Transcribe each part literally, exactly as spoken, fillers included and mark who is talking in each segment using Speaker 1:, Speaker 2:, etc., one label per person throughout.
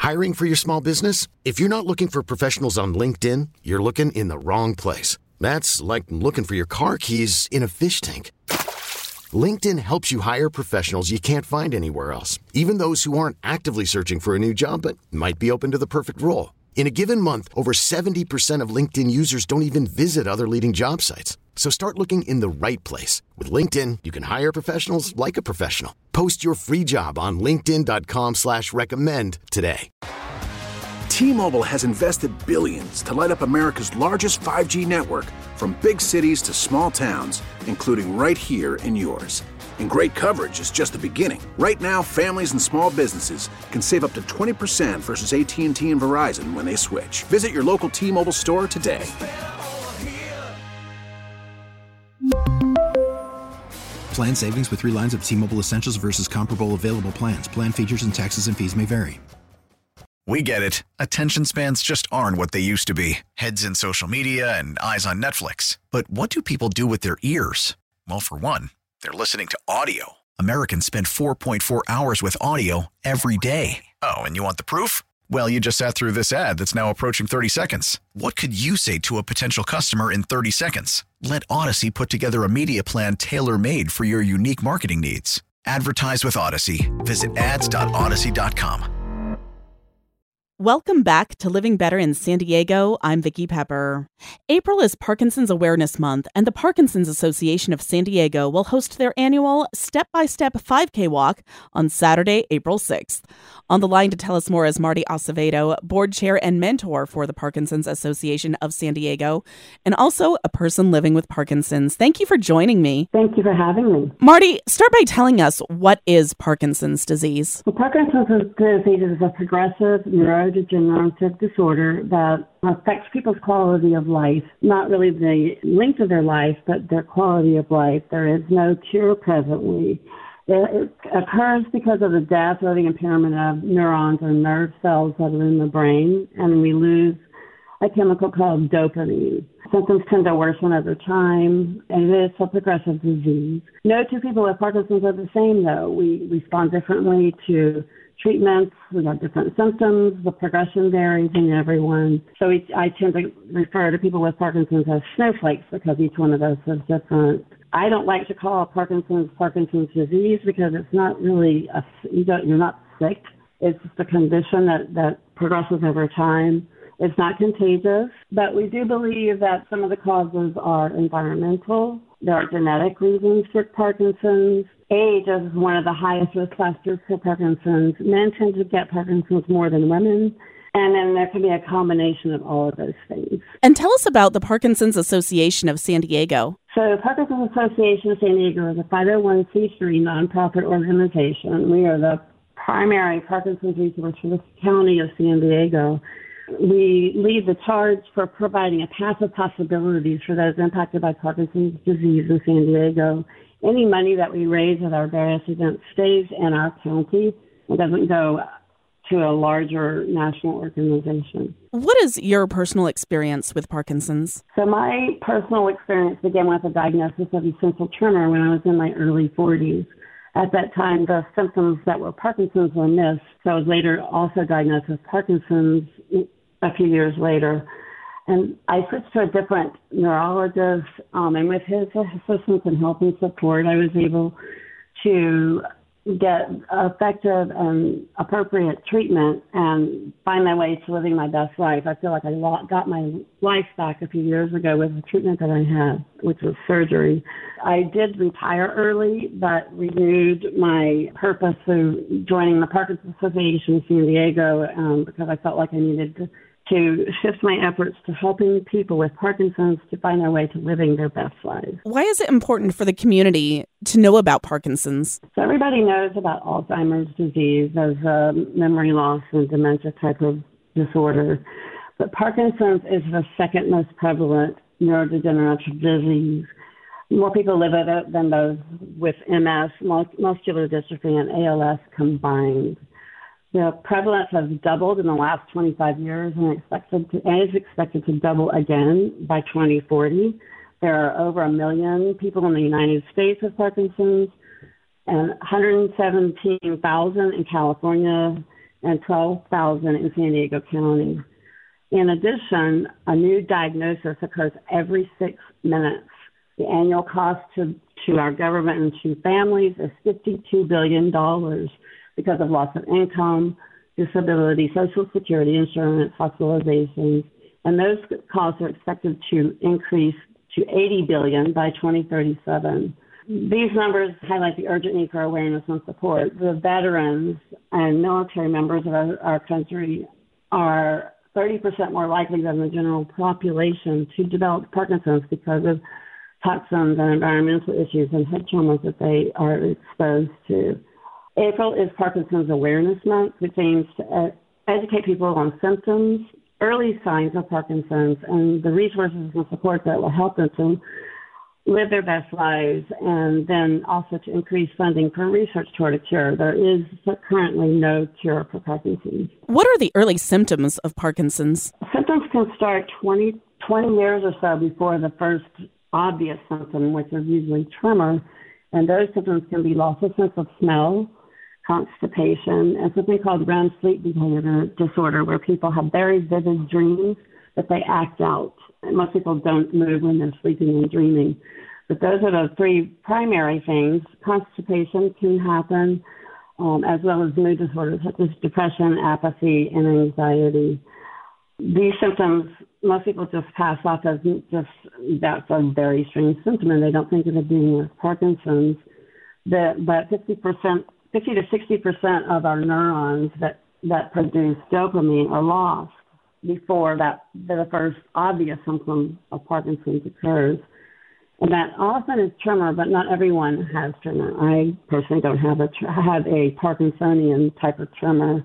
Speaker 1: Hiring for your small business? If you're not looking for professionals on LinkedIn, you're looking in the wrong place. That's like looking for your car keys in a fish tank. LinkedIn helps you hire professionals you can't find anywhere else, even those who aren't actively searching for a new job but might be open to the perfect role. In a given month, over seventy percent of LinkedIn users don't even visit other leading job sites. So start looking in the right place. With LinkedIn, you can hire professionals like a professional. Post your free job on linkedin dot com slash recommend today.
Speaker 2: T-Mobile has invested billions to light up America's largest five G network, from big cities to small towns, including right here in yours. And great coverage is just the beginning. Right now, families and small businesses can save up to twenty percent versus A T and T and Verizon when they switch. Visit your local T-Mobile store today.
Speaker 3: Plan savings with three lines of T-Mobile Essentials versus comparable available plans. Plan features and taxes and fees may vary.
Speaker 4: We get it. Attention spans just aren't what they used to be. Heads in social media and eyes on Netflix. But what do people do with their ears? Well, for one, they're listening to audio. Americans spend four point four hours with audio every day. Oh, and you want the proof? Well, you just sat through this ad that's now approaching thirty seconds. What could you say to a potential customer in thirty seconds? Let Odyssey put together a media plan tailor-made for your unique marketing needs. Advertise with Odyssey. Visit ads dot odyssey dot com.
Speaker 5: Welcome back to Living Better in San Diego. I'm Vicki Pepper. April is Parkinson's Awareness Month, and the Parkinson's Association of San Diego will host their annual Step-by-Step five K walk on Saturday, April sixth. On the line to tell us more is Marty Acevedo, board chair and mentor for the Parkinson's Association of San Diego, and also a person living with Parkinson's. Thank you for joining me.
Speaker 6: Thank you for having me.
Speaker 5: Marty, start by telling us, what is Parkinson's disease?
Speaker 6: Well, Parkinson's disease is a progressive neurodegenerative disorder that affects people's quality of life, not really the length of their life, but their quality of life. There is no cure presently. It occurs because of the death or the impairment of neurons or nerve cells that are in the brain, and we lose a chemical called dopamine. Symptoms tend to worsen over time, and it is a progressive disease. No two people with Parkinson's are the same, though. We respond differently to treatments. We have different symptoms. The progression varies in everyone. So we, I tend to refer to people with Parkinson's as snowflakes because each one of us is different. I don't like to call Parkinson's Parkinson's disease because it's not really a, you don't, you're not sick. It's just a condition that, that progresses over time. It's not contagious, but we do believe that some of the causes are environmental. There are genetic reasons for Parkinson's. Age is one of the highest risk factors for Parkinson's. Men tend to get Parkinson's more than women. And then there can be a combination of all of those things.
Speaker 5: And tell us about the Parkinson's Association of San Diego.
Speaker 6: So Parkinson's Association of San Diego is a five oh one c three nonprofit organization. We are the primary Parkinson's resource for the county of San Diego. We lead the charge for providing a path of possibilities for those impacted by Parkinson's disease in San Diego. Any money that we raise at our various events stays in our county. It doesn't go to a larger national organization.
Speaker 5: What is your personal experience with Parkinson's?
Speaker 6: So my personal experience began with a diagnosis of essential tremor when I was in my early forties. At that time, the symptoms that were Parkinson's were missed. So I was later also diagnosed with Parkinson's a few years later. And I switched to a different neurologist, um, and with his assistance and help and support, I was able to get effective and appropriate treatment and find my way to living my best life. I feel like I got my life back a few years ago with the treatment that I had, which was surgery. I did retire early, but renewed my purpose through joining the Parkinson's Association of San Diego um, because I felt like I needed to to shift my efforts to helping people with Parkinson's to find their way to living their best lives.
Speaker 5: Why is it important for the community to know about Parkinson's?
Speaker 6: So everybody knows about Alzheimer's disease as a memory loss and dementia type of disorder, but Parkinson's is the second most prevalent neurodegenerative disease. More people live with it than those with M S, muscular dystrophy, and A L S combined. The prevalence has doubled in the last twenty-five years and expected to, and is expected to double again by twenty forty. There are over a million people in the United States with Parkinson's and one hundred seventeen thousand in California, and twelve thousand in San Diego County. In addition, a new diagnosis occurs every six minutes. The annual cost to, to our government and to families is fifty-two billion dollars because of loss of income, disability, Social Security insurance, hospitalizations, and those costs are expected to increase to eighty billion dollars by twenty thirty-seven. These numbers highlight the urgent need for awareness and support. The veterans and military members of our, our country are thirty percent more likely than the general population to develop Parkinson's because of toxins and environmental issues and head traumas that they are exposed to. April is Parkinson's Awareness Month, which aims to ed- educate people on symptoms, early signs of Parkinson's, and the resources and support that will help them to live their best lives, and then also to increase funding for research toward a cure. There is currently no cure for Parkinson's.
Speaker 5: What are the early symptoms of Parkinson's?
Speaker 6: Symptoms can start twenty, twenty years or so before the first obvious symptom, which is usually tremor, and those symptoms can be loss of sense of smell, constipation, and something called R E M sleep behavior disorder, where people have very vivid dreams that they act out. And most people don't move when they're sleeping and dreaming. But those are the three primary things. Constipation can happen, um, as well as mood disorders such as depression, apathy, and anxiety. These symptoms, most people just pass off as just, that's a very strange symptom, and they don't think of it being as Parkinson's. The, but fifty percent, fifty to sixty percent of our neurons that, that produce dopamine are lost before that the first obvious symptom of Parkinson's occurs. And that often is tremor, but not everyone has tremor. I personally don't have a have a Parkinsonian type of tremor.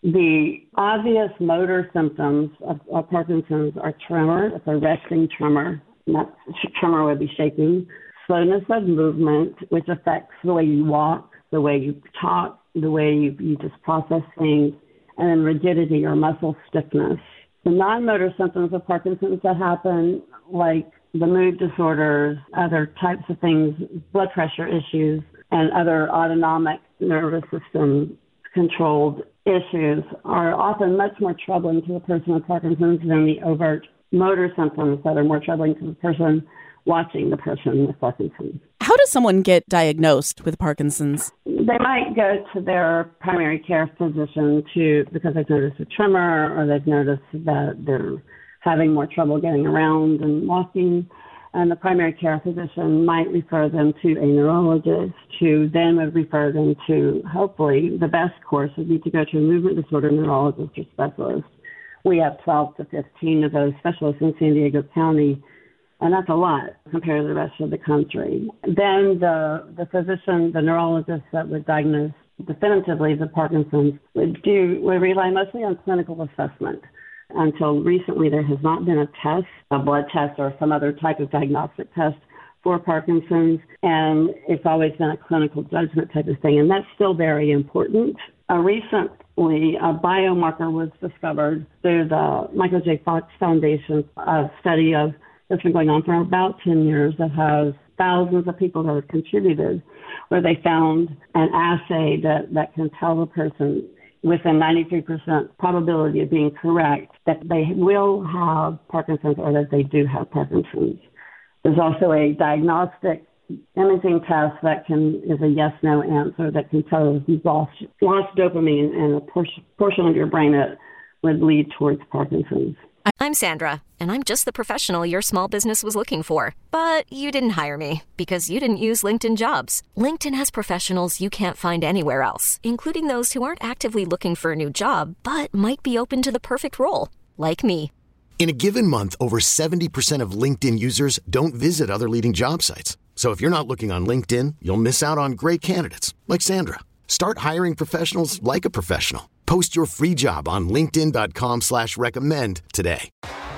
Speaker 6: The obvious motor symptoms of, of Parkinson's are tremor. It's a resting tremor. That tremor would be shaking. Slowness of movement, which affects the way you walk, the way you talk, the way you, you just process things, and then rigidity or muscle stiffness. The non-motor symptoms of Parkinson's that happen, like the mood disorders, other types of things, blood pressure issues, and other autonomic nervous system controlled issues, are often much more troubling to the person with Parkinson's than the overt motor symptoms that are more troubling to the person watching the person with Parkinson's.
Speaker 5: How does someone get diagnosed with Parkinson's?
Speaker 6: They might go to their primary care physician to because they've noticed a tremor, or they've noticed that they're having more trouble getting around and walking. And the primary care physician might refer them to a neurologist, who then would refer them to, hopefully, the best course would be to go to a movement disorder neurologist or specialist. We have twelve to fifteen of those specialists in San Diego County, and that's a lot compared to the rest of the country. Then the, the physician, the neurologist that would diagnose definitively the Parkinson's would do would rely mostly on clinical assessment. Until recently, there has not been a test, a blood test or some other type of diagnostic test for Parkinson's, and it's always been a clinical judgment type of thing, and that's still very important. Uh, recently, a biomarker was discovered through the Michael J. Fox Foundation, a study of that's been going on for about ten years that has thousands of people that have contributed, where they found an assay that, that can tell the person with a ninety-three percent probability of being correct that they will have Parkinson's or that they do have Parkinson's. There's also a diagnostic imaging test that can is a yes-no answer that can tell if you've lost, lost dopamine in a portion, portion of your brain that would lead towards Parkinson's.
Speaker 7: I'm Sandra, and I'm just the professional your small business was looking for. But you didn't hire me because you didn't use LinkedIn Jobs. LinkedIn has professionals you can't find anywhere else, including those who aren't actively looking for a new job, but might be open to the perfect role, like me.
Speaker 1: In a given month, over seventy percent of LinkedIn users don't visit other leading job sites. So if you're not looking on LinkedIn, you'll miss out on great candidates like Sandra. Start hiring professionals like a professional. Post your free job on linkedin.com slash recommend today.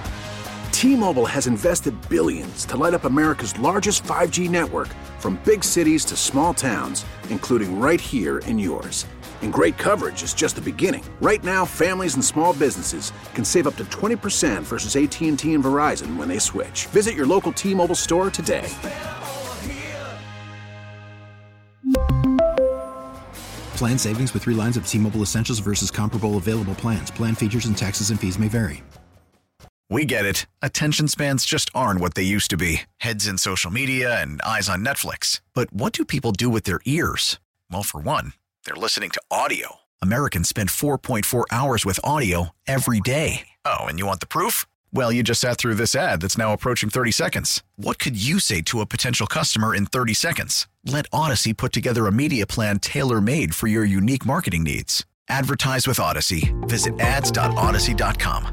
Speaker 2: T-Mobile has invested billions to light up America's largest five G network, from big cities to small towns, including right here in yours. And great coverage is just the beginning. Right now, families and small businesses can save up to twenty percent versus A T and T and Verizon when they switch. Visit your local T-Mobile store today.
Speaker 3: Plan savings with three lines of T-Mobile Essentials versus comparable available plans. Plan features and taxes and fees may vary.
Speaker 4: We get it. Attention spans just aren't what they used to be. Heads in social media and eyes on Netflix. But what do people do with their ears? Well, for one, they're listening to audio. Americans spend four point four hours with audio every day. Oh, and you want the proof? Well, you just sat through this ad that's now approaching thirty seconds. What could you say to a potential customer in thirty seconds? Let Odyssey put together a media plan tailor-made for your unique marketing needs. Advertise with Odyssey. Visit ads dot odyssey dot com.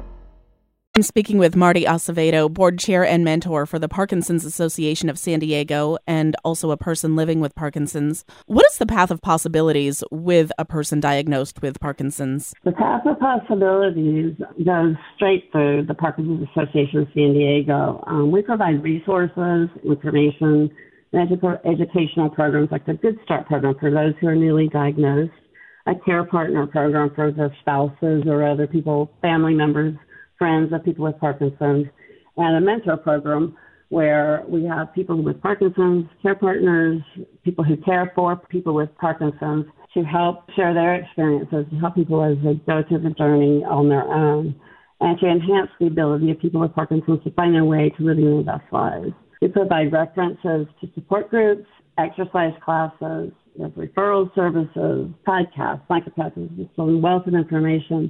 Speaker 5: I'm speaking with Marty Acevedo, board chair and mentor for the Parkinson's Association of San Diego, and also a person living with Parkinson's. What is the path of possibilities with a person diagnosed with Parkinson's?
Speaker 6: The path of possibilities goes straight through the Parkinson's Association of San Diego. Um, we provide resources, information, and edu- educational programs like the Good Start program for those who are newly diagnosed, a care partner program for the spouses or other people, family members, friends of people with Parkinson's, and a mentor program where we have people with Parkinson's, care partners, people who care for people with Parkinson's to help share their experiences, to help people as they go through the journey on their own, and to enhance the ability of people with Parkinson's to find their way to living their best lives. We provide references to support groups, exercise classes, referral services, podcasts, psychopathies, just a wealth of information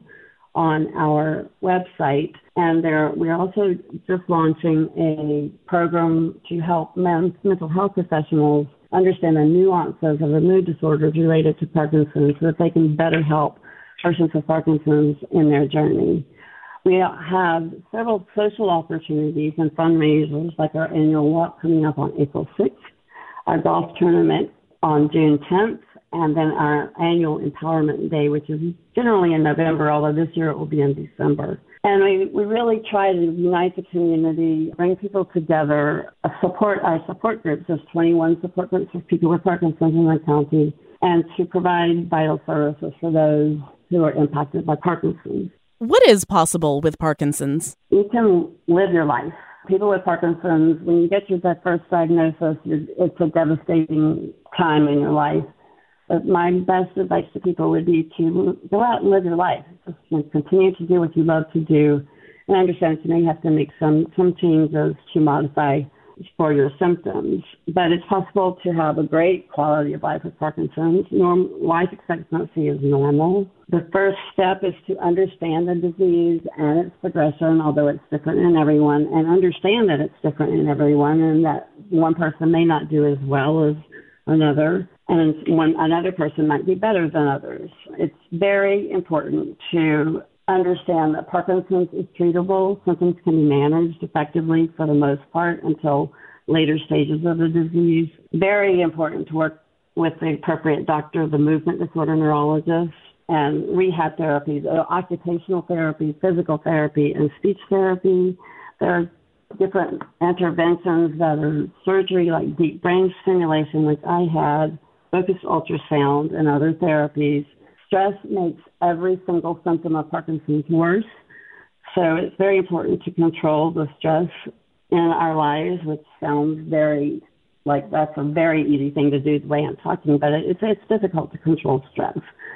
Speaker 6: on our website. And there, we're also just launching a program to help men, mental health professionals understand the nuances of the mood disorders related to Parkinson's so that they can better help persons with Parkinson's in their journey. We have several social opportunities and fundraisers like our annual walk coming up on April sixth, our golf tournament on June tenth, and then our annual Empowerment Day, which is generally in November, although this year it will be in December. And we, we really try to unite the community, bring people together, uh, support our support groups. There's twenty-one support groups for people with Parkinson's in the county, and to provide vital services for those who are impacted by Parkinson's.
Speaker 5: What is possible with Parkinson's?
Speaker 6: You can live your life. People with Parkinson's, when you get your that first diagnosis, it's a devastating time in your life. But my best advice to people would be to go out and live your life. Just continue to do what you love to do. And I understand you may have to make some, some changes to modify for your symptoms. But it's possible to have a great quality of life with Parkinson's. Norm, life expectancy is normal. The first step is to understand the disease and its progression, although it's different in everyone, and understand that it's different in everyone and that one person may not do as well as another, and one another person might be better than others. It's very important to understand that Parkinson's is treatable. Symptoms can be managed effectively for the most part until later stages of the disease. Very important to work with the appropriate doctor, the movement disorder neurologist, and rehab therapies, uh, occupational therapy, physical therapy, and speech therapy. There are different interventions that are surgery like deep brain stimulation, which I had, focused ultrasound, and other therapies. Stress makes every single symptom of Parkinson's worse. So it's very important to control the stress in our lives, which sounds very like that's a very easy thing to do the way I'm talking, but it's, it's difficult to control stress.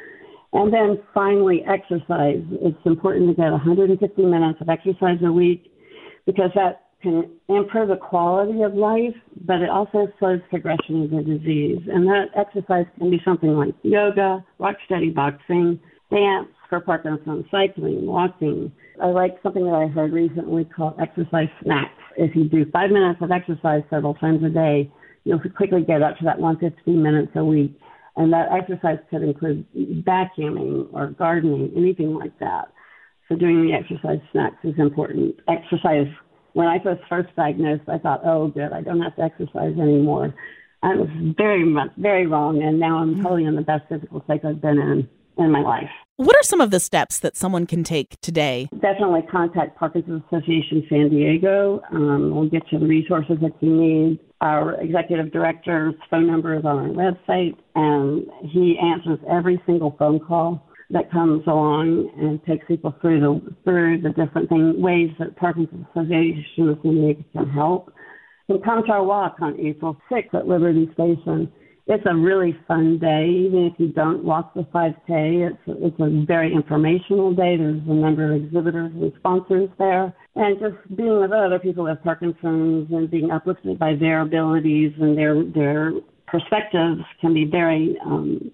Speaker 6: And then finally, exercise. It's important to get one hundred fifty minutes of exercise a week because that can improve the quality of life, but it also slows progression of the disease. And that exercise can be something like yoga, rock steady boxing, dance for Parkinson's, cycling, walking. I like something that I heard recently called exercise snacks. If you do five minutes of exercise several times a day, you'll quickly get up to that one hundred fifty minutes a week. And that exercise could include vacuuming or gardening, anything like that. So doing the exercise snacks is important. Exercise, when I was first diagnosed, I thought, oh, good, I don't have to exercise anymore. I was very much, very wrong, and now I'm totally in the best physical shape I've been in in my life.
Speaker 5: What are some of the steps that someone can take today?
Speaker 6: Definitely contact Parkinson's Association San Diego. Um, we'll get you the resources that you need. Our executive director's phone number is on our website, and he answers every single phone call that comes along and takes people through the through the different thing, ways that Parkinson's Association of San Diego can help. You can come to our walk on April sixth at Liberty Station It's a really fun day, even if you don't walk the five K. It's, it's a very informational day. There's a number of exhibitors and sponsors there. And just being with other people with Parkinson's and being uplifted by their abilities and their their perspectives can be very um,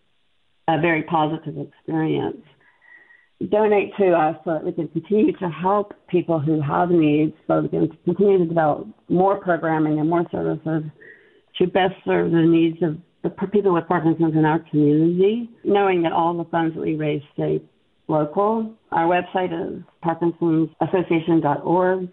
Speaker 6: a very positive experience. Donate to us so that we can continue to help people who have needs, so we can continue to develop more programming and more services to best serve the needs of the people with Parkinson's in our community, knowing that all the funds that we raise stay local. Our website is parkinsons association dot org,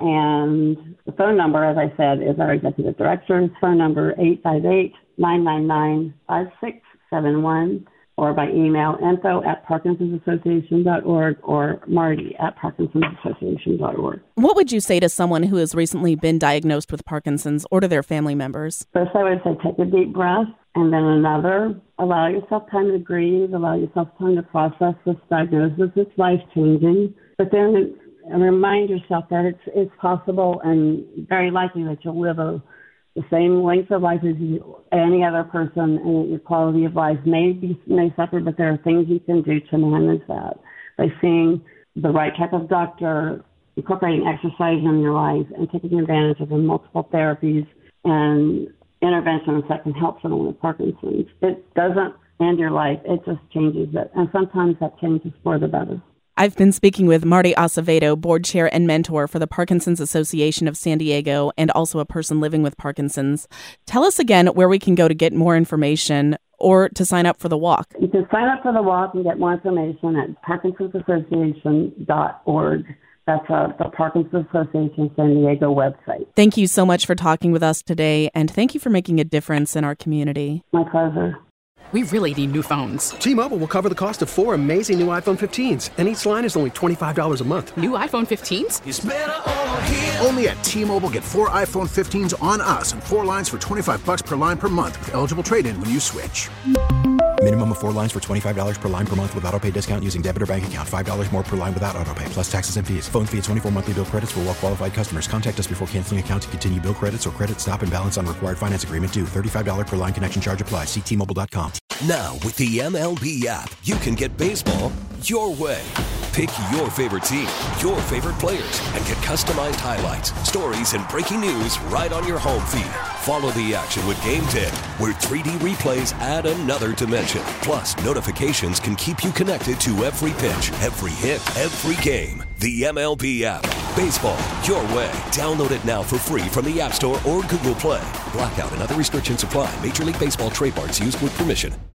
Speaker 6: and the phone number, as I said, is our executive director's phone number, eight five eight, nine nine nine, five six seven one, or by email, info at parkinsons association dot org or Marty at parkinsons association dot org.
Speaker 5: What would you say to someone who has recently been diagnosed with Parkinson's or to their family members?
Speaker 6: First, I would say take a deep breath, and then another. Allow yourself time to grieve. Allow yourself time to process this diagnosis. It's life-changing. But then remind yourself that it's it's possible and very likely that you'll live a the same length of life as you, any other person, and your quality of life may be may suffer, but there are things you can do to manage that by seeing the right type of doctor, incorporating exercise in your life, and taking advantage of the multiple therapies and interventions that can help someone with Parkinson's. It doesn't end your life, it just changes it, and sometimes that change is for the better.
Speaker 5: I've been speaking with Marty Acevedo, board chair and mentor for the Parkinson's Association of San Diego, and also a person living with Parkinson's. Tell us again where we can go to get more information or to sign up for the walk.
Speaker 6: You can sign up for the walk and get more information at parkinsons association dot org. That's uh, the Parkinson's Association San Diego website.
Speaker 5: Thank you so much for talking with us today, and thank you for making a difference in our community.
Speaker 6: My pleasure.
Speaker 8: We really need new phones.
Speaker 9: T-Mobile will cover the cost of four amazing new iPhone fifteens, and each line is only twenty-five dollars a month.
Speaker 8: New iPhone fifteens?
Speaker 2: It's better over here. Only at T-Mobile, get four iPhone fifteens on us and four lines for twenty-five dollars per line per month with eligible trade-in when you switch.
Speaker 3: Minimum of four lines for twenty-five dollars per line per month with autopay discount using debit or bank account. five dollars more per line without autopay, plus taxes and fees. Phone fee at twenty-four monthly bill credits for well-qualified customers. Contact us before canceling account to continue bill credits or credit stop and balance on required finance agreement due. thirty-five dollars per line connection charge applies. See T Mobile dot com.
Speaker 10: Now, with the M L B app, you can get baseball your way. Pick your favorite team, your favorite players, and get customized highlights, stories, and breaking news right on your home feed. Follow the action with Game ten, where three D replays add another dimension. Plus, notifications can keep you connected to every pitch, every hit, every game. The M L B app. Baseball your way. Download it now for free from the App Store or Google Play. Blackout and other restrictions apply. Major League Baseball trademarks used with permission.